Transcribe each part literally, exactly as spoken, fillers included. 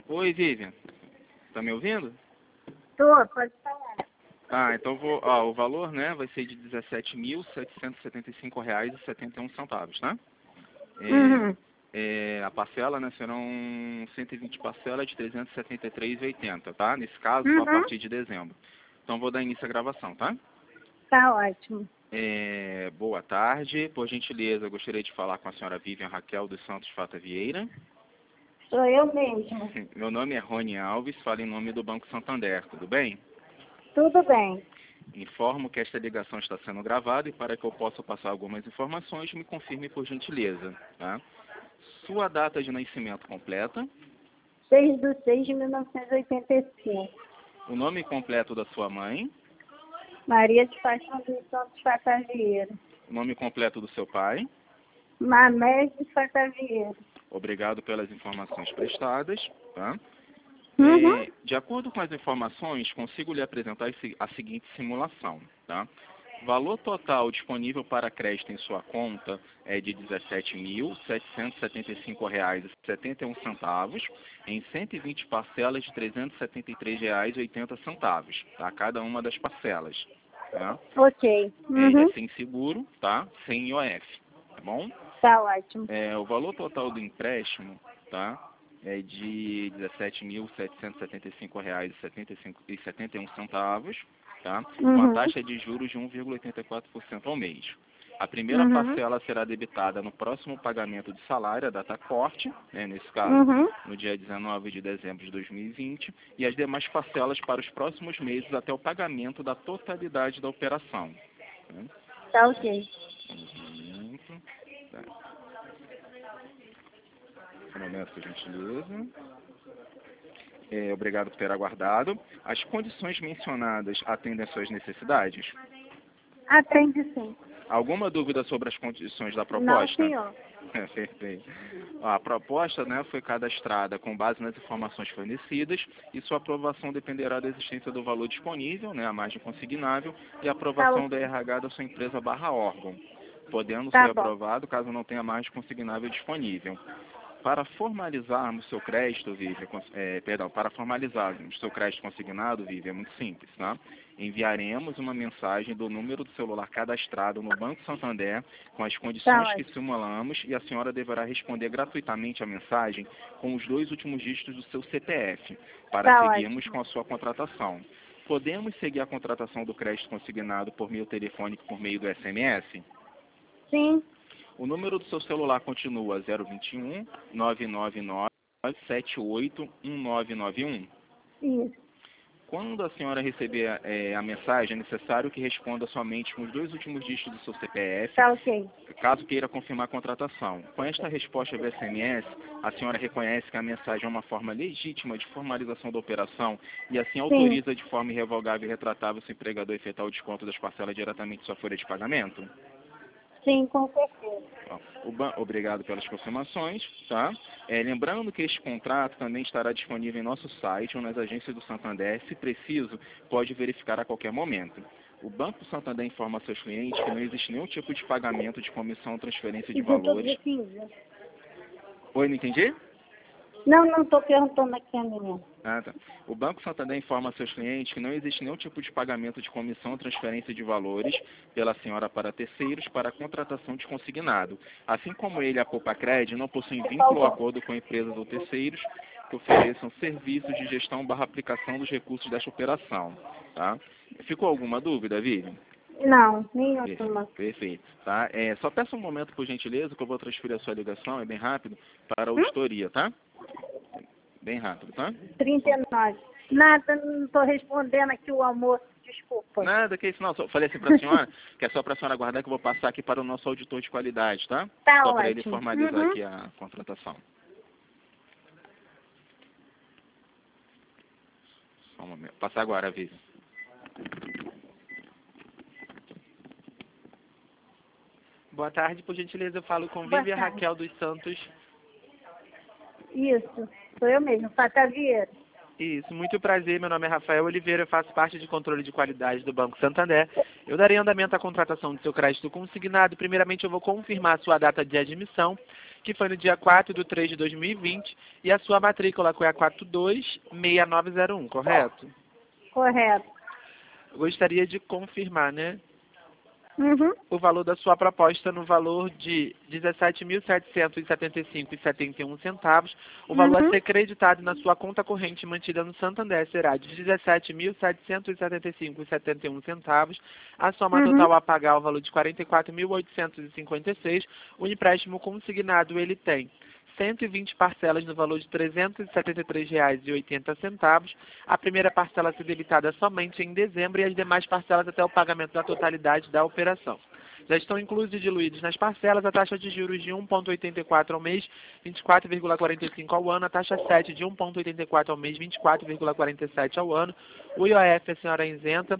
Oi, Vivian. Tá me ouvindo? Tô, pode falar. Ah, então vou, ó, o valor, né, vai ser de dezessete mil setecentos e setenta e cinco reais e setenta e um centavos, tá? É, Uhum. é, a parcela, né, serão cento e vinte parcelas de trezentos e setenta e três reais e oitenta centavos, tá? Nesse caso, só a Uhum. partir de dezembro. Então vou dar início à gravação, tá? Tá ótimo. É, boa tarde. Por gentileza, gostaria de falar com a senhora Vivian Raquel dos Santos Fata Vieira. Sou eu mesmo. Meu nome é Rony Alves, falo em nome do Banco Santander, tudo bem? Tudo bem. Informo que esta ligação está sendo gravada e para que eu possa passar algumas informações, me confirme por gentileza, tá? Sua data de nascimento completa, seis de seis de mil novecentos e oitenta e cinco. o nome completo da sua mãe, Maria de Paixão dos Santos Fatavieira. o nome completo do seu pai. Mamés de Fatavieira. Obrigado pelas informações prestadas, tá? Uhum. É, de acordo com as informações, consigo lhe apresentar esse- a seguinte simulação, tá? Valor total disponível para crédito em sua conta é de dezessete mil setecentos e setenta e cinco reais e setenta e um centavos em cento e vinte parcelas de trezentos e setenta e três reais e oitenta centavos, tá? Cada uma das parcelas, tá? Ok. É, ele é Uhum. sem seguro, tá? Sem I O F, tá bom? Tá ótimo. É, o valor total do empréstimo, tá? É de dezessete mil setecentos e setenta e cinco reais e setenta e cinco e setenta e um centavos, tá? Com a Uhum. taxa de juros de um vírgula oitenta e quatro por cento ao mês. A primeira Uhum. parcela será debitada no próximo pagamento de salário, a data corte, né, nesse caso, Uhum. no dia dezenove de dezembro de dois mil e vinte, e as demais parcelas para os próximos meses até o pagamento da totalidade da operação. Né? Tá ok. Pagamento, tá. Um momento, por gentileza. É, obrigado por ter aguardado. As condições mencionadas atendem às suas necessidades? Atende sim. Alguma dúvida sobre as condições da Não, proposta? senhor. É, perfeito. A proposta, né, foi cadastrada com base nas informações fornecidas e sua aprovação dependerá da existência do valor disponível, né, a margem consignável, e a Tá aprovação da ok. R H da sua empresa barra órgão, podendo Tá ser bom. aprovado caso não tenha margem consignável disponível. Para formalizarmos seu crédito, Vivi, é, perdão, para formalizarmos seu crédito consignado, Vivi, é muito simples, tá? Enviaremos uma mensagem do número do celular cadastrado no Banco Santander com as Tá condições que ótimo. simulamos e a senhora deverá responder gratuitamente a mensagem com os dois últimos dígitos do seu C P F para Tá seguirmos ótimo. com a sua contratação. Podemos seguir a contratação do crédito consignado por meio telefônico por meio do S M S? Sim. O número do seu celular continua zero vinte e um, nove nove nove, sete oito um nove nove um. Isso. Quando a senhora receber é, a mensagem, é necessário que responda somente com os dois últimos dígitos do seu C P F, Tá ok. caso queira confirmar a contratação. Com esta resposta via S M S, a senhora reconhece que a mensagem é uma forma legítima de formalização da operação e assim Sim. autoriza de forma irrevogável e retratável seu empregador efetuar o desconto das parcelas diretamente em sua folha de pagamento? Sim, com certeza. Ó, o ban- Obrigado pelas confirmações, tá? É, lembrando que este contrato também estará disponível em nosso site ou nas agências do Santander. Se preciso, pode verificar a qualquer momento. O Banco Santander informa a seus clientes que não existe nenhum tipo de pagamento de comissão ou transferência de E de todos valores. os quinze. Oi, não entendi? Não, não estou perguntando aqui a minha. Ah, tá. O Banco Santander informa a seus clientes que não existe nenhum tipo de pagamento de comissão ou transferência de valores pela senhora para terceiros para a contratação de consignado. Assim como ele, a Poupa-Cred, não possuem vínculo ou acordo com empresas ou terceiros que ofereçam serviços de gestão barra aplicação dos recursos desta operação. Tá? Ficou alguma dúvida, Vivian? Não, Per- nenhuma. Perfeito. Tá? É, só peça um momento, por gentileza, que eu vou transferir a sua ligação, é bem rápido, para a Hum? auditoria, tá? Bem rápido, tá? trinta e nove. Nada, não estou respondendo aqui o almoço, desculpa. Nada, que isso não. Só falei assim para a senhora, que é só para a senhora aguardar que eu vou passar aqui para o nosso auditor de qualidade, tá? Tá Só para ele ótimo. formalizar Uhum. aqui a contratação. Só um momento. Passar agora, Vivi. Boa tarde, por gentileza, eu falo com Boa Vivian tarde. Raquel dos Santos. Isso, sou eu mesmo, Fatavieira. Isso, muito prazer. Meu nome é Rafael Oliveira, eu faço parte de controle de qualidade do Banco Santander. Eu darei andamento à contratação do seu crédito consignado. Primeiramente, eu vou confirmar a sua data de admissão, que foi no dia quatro de três de dois mil e vinte, e a sua matrícula, que é a quatro dois seis nove zero um, correto? Correto. Eu gostaria de confirmar, né? Uhum. O valor da sua proposta no valor de dezessete mil setecentos e setenta e cinco reais e setenta e um centavos. O valor Uhum. a ser creditado na sua conta corrente mantida no Santander será de dezessete mil setecentos e setenta e cinco reais e setenta e um centavos. A soma Uhum. total a pagar o valor de quarenta e quatro mil oitocentos e cinquenta e seis reais. O empréstimo consignado ele tem cento e vinte parcelas no valor de trezentos e setenta e três reais e oitenta centavos. A primeira parcela a ser debitada somente em dezembro e as demais parcelas até o pagamento da totalidade da operação. Já estão inclusos e diluídos nas parcelas a taxa de juros de um vírgula oitenta e quatro ao mês, vinte e quatro vírgula quarenta e cinco ao ano, a taxa sete de um vírgula oitenta e quatro ao mês, vinte e quatro vírgula quarenta e sete ao ano. O I O F a senhora é isenta,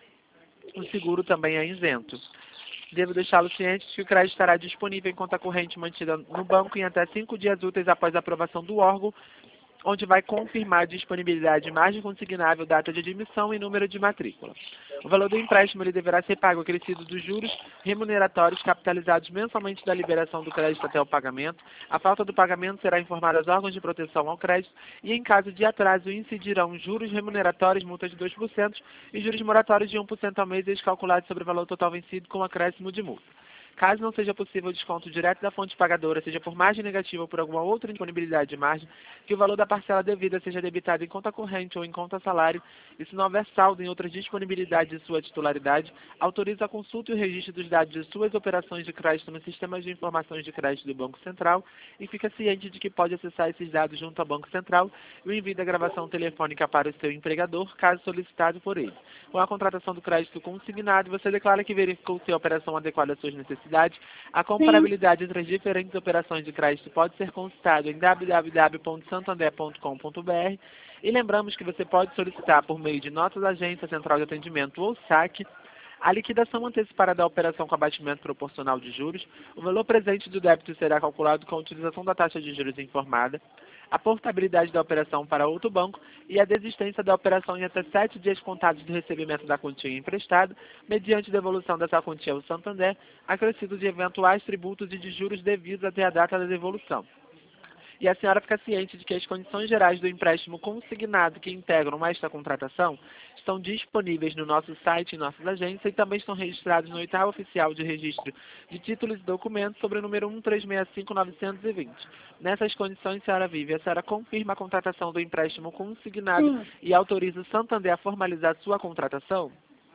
o seguro também é isento. Devo deixá-lo ciente de que o crédito estará disponível em conta corrente mantida no banco em até cinco dias úteis após a aprovação do órgão, onde vai confirmar a disponibilidade de margem consignável, data de admissão e número de matrícula. O valor do empréstimo ele deverá ser pago acrescido dos juros remuneratórios capitalizados mensalmente da liberação do crédito até o pagamento. A falta do pagamento será informada aos órgãos de proteção ao crédito e, em caso de atraso, incidirão juros remuneratórios, multa de dois por cento e juros moratórios de um por cento ao mês, calculados sobre o valor total vencido com acréscimo de multa. Caso não seja possível o desconto direto da fonte pagadora, seja por margem negativa ou por alguma outra disponibilidade de margem, que o valor da parcela devida seja debitado em conta corrente ou em conta salário, e se não houver saldo em outras disponibilidades de sua titularidade, autoriza a consulta e o registro dos dados de suas operações de crédito no sistema de informações de crédito do Banco Central e fica ciente de que pode acessar esses dados junto ao Banco Central e o envio da gravação telefônica para o seu empregador, caso solicitado por ele. Com a contratação do crédito consignado, você declara que verificou se a operação adequada às suas necessidades. A comparabilidade entre as diferentes operações de crédito pode ser consultada em w w w ponto santander ponto com ponto b r e lembramos que você pode solicitar por meio de notas da agência, central de atendimento ou saque a liquidação antecipada da operação com abatimento proporcional de juros. O valor presente do débito será calculado com a utilização da taxa de juros informada, a portabilidade da operação para outro banco e a desistência da operação em até sete dias contados do recebimento da quantia emprestada, mediante devolução dessa quantia ao Santander, acrescido de eventuais tributos e de juros devidos até a data da devolução. E a senhora fica ciente de que as condições gerais do empréstimo consignado que integram esta contratação estão disponíveis no nosso site e nossas agências e também estão registrados no oitavo oficial de registro de títulos e documentos sobre o número um três seis cinco nove dois zero. Nessas condições, senhora Vive, a senhora confirma a contratação do empréstimo consignado Sim. e autoriza o Santander a formalizar sua contratação?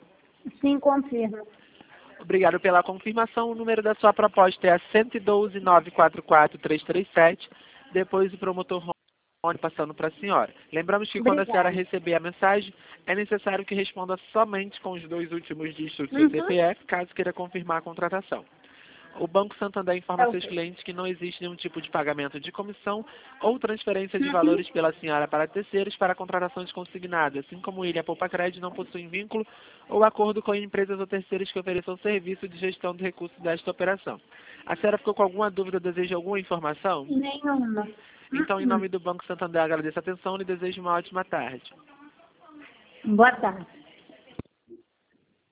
Sim, confirmo. Obrigado pela confirmação. O número da sua proposta é a um zero um dois nove quatro quatro três três sete. Depois o promotor Rony passando para a senhora. Lembramos que quando a senhora Obrigada. receber a mensagem, é necessário que responda somente com os dois últimos dígitos do seu Uhum. C P F, caso queira confirmar a contratação. O Banco Santander informa Tá seus ok. clientes que não existe nenhum tipo de pagamento de comissão ou transferência de Uhum. valores pela senhora para terceiros para contratações consignadas, assim como ele, a Poupa Crédito, não possuem vínculo ou acordo com empresas ou terceiros que ofereçam serviço de gestão de recursos desta operação. A senhora ficou com alguma dúvida ou deseja alguma informação? Nenhuma. Então, em Uhum. nome do Banco Santander, agradeço a atenção e lhe desejo uma ótima tarde. Boa tarde.